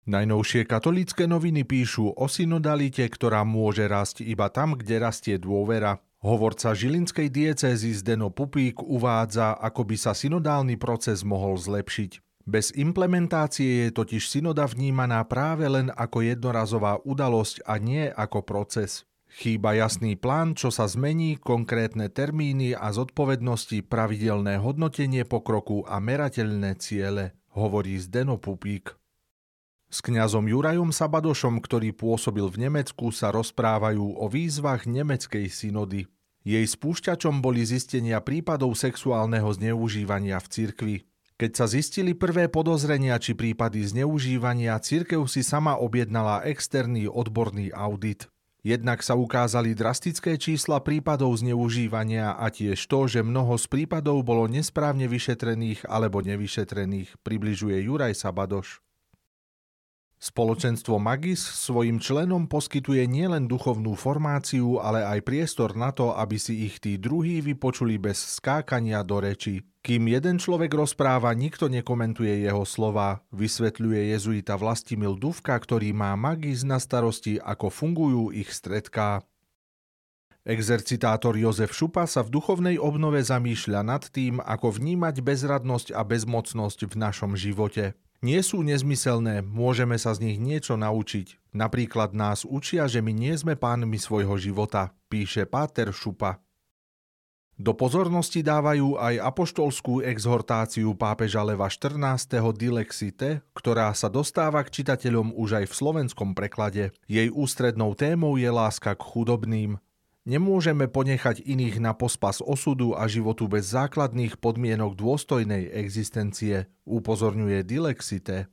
Najnovšie katolícke noviny píšu o synodalite, ktorá môže rásť iba tam, kde rastie dôvera. Hovorca žilinskej diecézy Zdeno Pupík uvádza, ako by sa synodálny proces mohol zlepšiť. Bez implementácie je totiž synoda vnímaná práve len ako jednorazová udalosť a nie ako proces. Chýba jasný plán, čo sa zmení, konkrétne termíny a zodpovednosti, pravidelné hodnotenie pokroku a merateľné ciele, hovorí Zdeno Pupík. S kňazom Jurajom Sabadošom, ktorý pôsobil v Nemecku, sa rozprávajú o výzvach nemeckej synody. Jej spúšťačom boli zistenia prípadov sexuálneho zneužívania v cirkvi. Keď sa zistili prvé podozrenia či prípady zneužívania, cirkev si sama objednala externý odborný audit. Jednak sa ukázali drastické čísla prípadov zneužívania a tiež to, že mnoho z prípadov bolo nesprávne vyšetrených alebo nevyšetrených, približuje Juraj Sabadoš. Spoločenstvo Magis svojim členom poskytuje nielen duchovnú formáciu, ale aj priestor na to, aby si ich tí druhí vypočuli bez skákania do reči. Kým jeden človek rozpráva, nikto nekomentuje jeho slová, vysvetľuje jezuita Vlastimil Dufka, ktorý má Magis na starosti, ako fungujú ich stretká. Exercitátor Jozef Šupa sa v duchovnej obnove zamýšľa nad tým, ako vnímať bezradnosť a bezmocnosť v našom živote. Nie sú nezmyselné, môžeme sa z nich niečo naučiť. Napríklad nás učia, že my nie sme pánmi svojho života, píše páter Šupa. Do pozornosti dávajú aj apoštolskú exhortáciu pápeža Leva XIV. Dilexite, ktorá sa dostáva k čitateľom už aj v slovenskom preklade. Jej ústrednou témou je láska k chudobným. Nemôžeme ponechať iných na pospas osudu a životu bez základných podmienok dôstojnej existencie, upozorňuje Dilexite.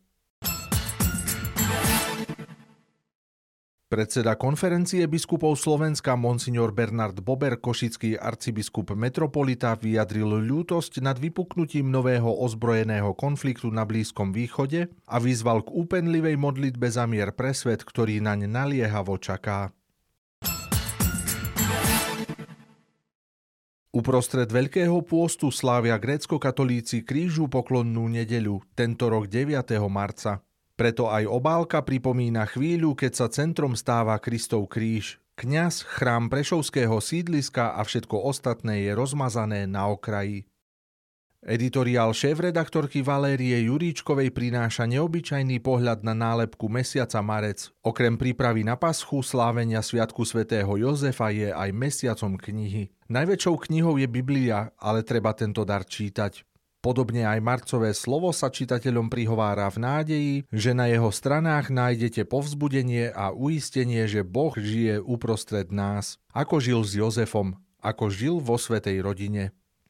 Predseda konferencie biskupov Slovenska monsignor Bernard Bober, košický arcibiskup metropolita, vyjadril ľútosť nad vypuknutím nového ozbrojeného konfliktu na Blízkom východe a vyzval k úpenlivej modlitbe za mier pre svet, ktorý naň naliehavo čaká. Uprostred Veľkého pôstu slávia grécko-katolíci krížu poklonnú nedeľu, tento rok 9. marca. Preto aj obálka pripomína chvíľu, keď sa centrom stáva Kristov kríž. Kňaz, chrám prešovského sídliska a všetko ostatné je rozmazané na okraji. Editoriál šéfredaktorky Valérie Juríčkovej prináša neobyčajný pohľad na nálepku mesiaca marec. Okrem prípravy na paschu, slávenia sviatku svätého Jozefa je aj mesiacom knihy. Najväčšou knihou je Biblia, ale treba tento dar čítať. Podobne aj marcové slovo sa čitateľom prihovára v nádeji, že na jeho stranách nájdete povzbudenie a uistenie, že Boh žije uprostred nás. Ako žil s Jozefom, ako žil vo svätej rodine.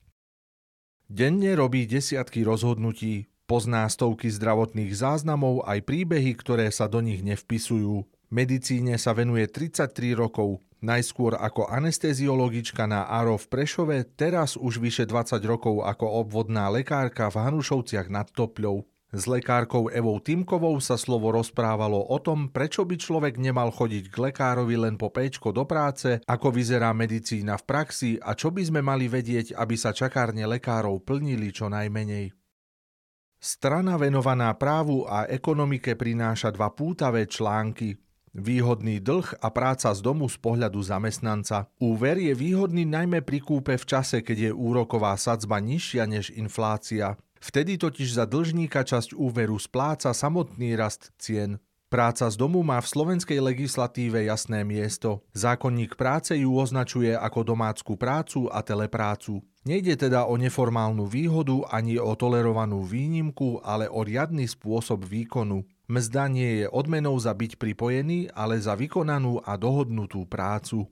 Denne robí desiatky rozhodnutí, pozná stovky zdravotných záznamov aj príbehy, ktoré sa do nich nevpisujú. Medicíne sa venuje 33 rokov, najskôr ako anesteziologička na ARO v Prešove, teraz už vyše 20 rokov ako obvodná lekárka v Hanušovciach nad Topľou. S lekárkou Evou Timkovou sa slovo rozprávalo o tom, prečo by človek nemal chodiť k lekárovi len po péčko do práce, ako vyzerá medicína v praxi a čo by sme mali vedieť, aby sa čakárne lekárov plnili čo najmenej. Strana venovaná právu a ekonomike prináša dva pútavé články. Výhodný dlh a práca z domu z pohľadu zamestnanca. Úver je výhodný najmä pri kúpe v čase, keď je úroková sadzba nižšia než inflácia. Vtedy totiž za dlžníka časť úveru spláca samotný rast cien. Práca z domu má v slovenskej legislatíve jasné miesto. Zákonník práce ju označuje ako domácku prácu a teleprácu. Nejde teda o neformálnu výhodu ani o tolerovanú výnimku, ale o riadny spôsob výkonu. Mzda nie je odmenou za byť pripojený, ale za vykonanú a dohodnutú prácu.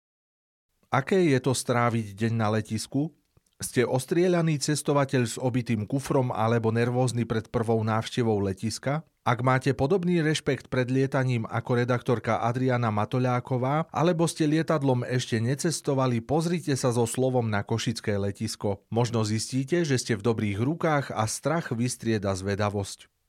Aké je to stráviť deň na letisku? Ste ostrieľaný cestovateľ s obitým kufrom alebo nervózny pred prvou návštevou letiska? Ak máte podobný rešpekt pred lietaním ako redaktorka Adriana Matoľáková, alebo ste lietadlom ešte necestovali, pozrite sa so slovom na košické letisko. Možno zistíte, že ste v dobrých rukách a strach vystrieda zvedavosť.